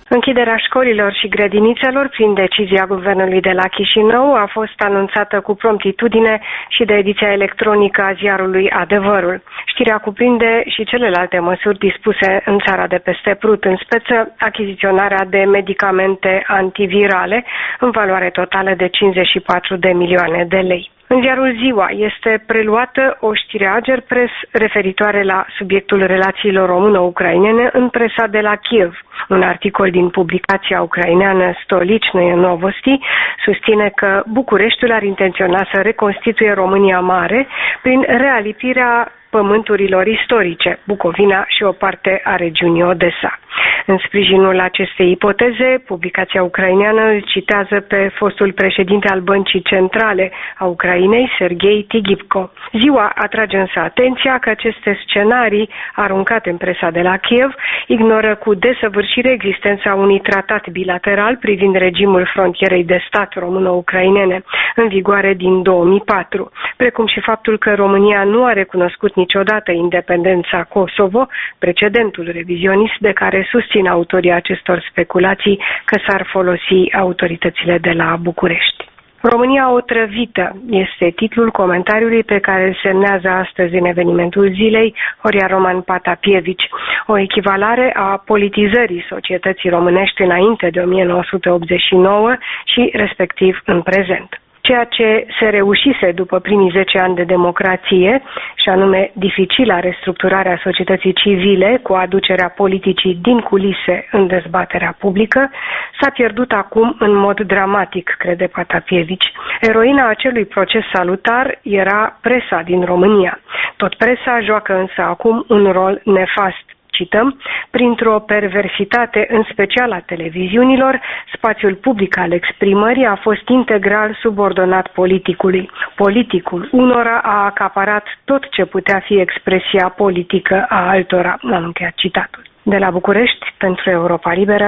Închiderea școlilor și grădinițelor prin decizia guvernului de la Chișinău a fost anunțată cu promptitudine și de ediția electronică a ziarului Adevărul. Știrea cuprinde și celelalte măsuri dispuse în țara de peste Prut, în speță achiziționarea de medicamente antivirale în valoare totală de 54 de milioane de lei. În ziarul Ziua este preluată o știre Agerpres referitoare la subiectul relațiilor româno-ucrainene în presa de la Kiev. Un articol din publicația ucraineană Stolicnoye Novosti susține că Bucureștiul ar intenționa să reconstituie România Mare prin realipirea pământurilor istorice, Bucovina și o parte a regiunii Odessa. În sprijinul acestei ipoteze, publicația ucraineană îl citează pe fostul președinte al Băncii Centrale a Ucrainei, Serghei Tigipko. Ziua atrage însă atenția că aceste scenarii aruncate în presa de la Kiev ignoră cu desăvârșire existența unui tratat bilateral privind regimul frontierei de stat româno-ucrainene, în vigoare din 2004, precum și faptul că România nu a recunoscut niciodată independența Kosovo, precedentul revizionist de care susțin autorii acestor speculații că s-ar folosi autoritățile de la București. România otrăvită este titlul comentariului pe care îl semnează astăzi în evenimentul zilei Horia Roman Patapievici, o echivalare a politizării societății românești înainte de 1989 și respectiv în prezent. Ceea ce se reușise după primii 10 ani de democrație, și anume dificila restructurare a societății civile cu aducerea politicii din culise în dezbaterea publică, s-a pierdut acum în mod dramatic, crede Patapievici. Eroina acelui proces salutar era presa din România. Tot presa joacă însă acum un rol nefast. Cităm, printr-o perversitate în special a televiziunilor, spațiul public al exprimării a fost integral subordonat politicului. Politicul unora a acaparat tot ce putea fi expresia politică a altora. Am încheiat citatul. De la București, pentru Europa Liberă.